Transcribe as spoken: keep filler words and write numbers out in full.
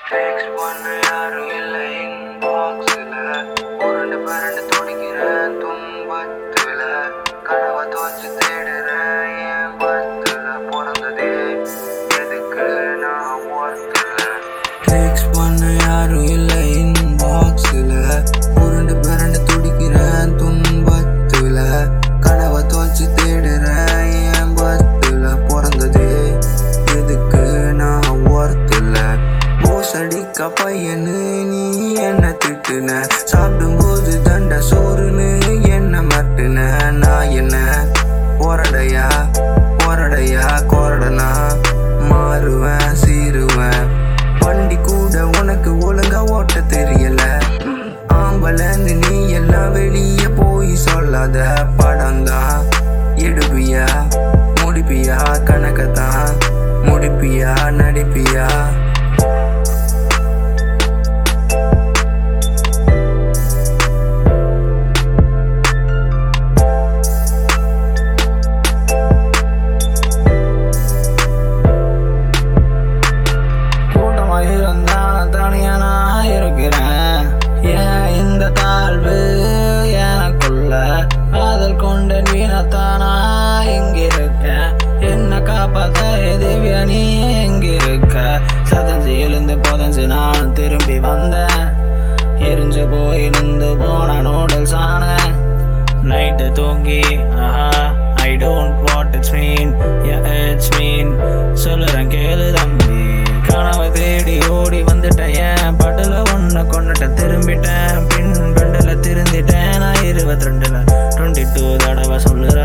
Text பண்ண யாரும் இல்லை இன்பாக்ஸில் உருண்டு பரண்டு துடிக்கிறேன் துன்பத்தில் கனவை துவச்சு தேடுறேன் என் பத்தில் பிறந்ததே எதுக்கு நான் ஒர்த்தில். டெக்ஸ்ட் பண்ண யாரும் இல்லை இன்பாக்ஸில் உருண்டு பரண்டு துடிக்கிறேன் துன்பத்தில் கனவை துவச்சு தேடுறேன் என் பத்தில் பிறந்ததே எதுக்கு நான் ஒர்த்தில். போசடிக்க பையனு நீ என்ன திட்டுன, சாப்பிடும்போது தண்ட சோறுன்னு என்ன மட்டுன. நான் என்ன போரடையா போரடையா கொரடனா மாறுவேன் சீருவேன். வண்டி கூட உனக்கு ஒழுங்கா ஓட்ட தெரியல, ஆம்பளன்னு நீ எல்லாம் வெளியே போய் சொல்லாத. படம்தான் எடுப்பியா முடிப்பியா கணக்கத்தான் முடிப்பியா நடிப்பியா. தனியா நான் இருக்கிறேன், ஏன் இந்த தாழ்வு எனக்குள்ள காதல் கொண்ட வீணத்தானா எங்கிருக்க. என்ன காப்பாத்த திவ்யா நீ எங்கிருக்க. சதஞ்சு எழுந்து புதஞ்சு நான் திரும்பி வந்தேன், எரிஞ்சு போய் இருந்து போன நூடுல்ஸ் ஆன. நைட்டு தூங்கி I don't what it's mean it's mean சொல்லுறேன் கேளு தம்பி. கனவை தேடி ஓடி வந்துட்டேன், ஏன் படல ஒன்ன கொண்டுட்ட திரும்பிட்டேன். பின் பெண்டில் திருந்திட்டேன் நான் இருபத்தி ரெண்டுல டுவெண்ட்டி டூ தடவை சொல்லுறேன்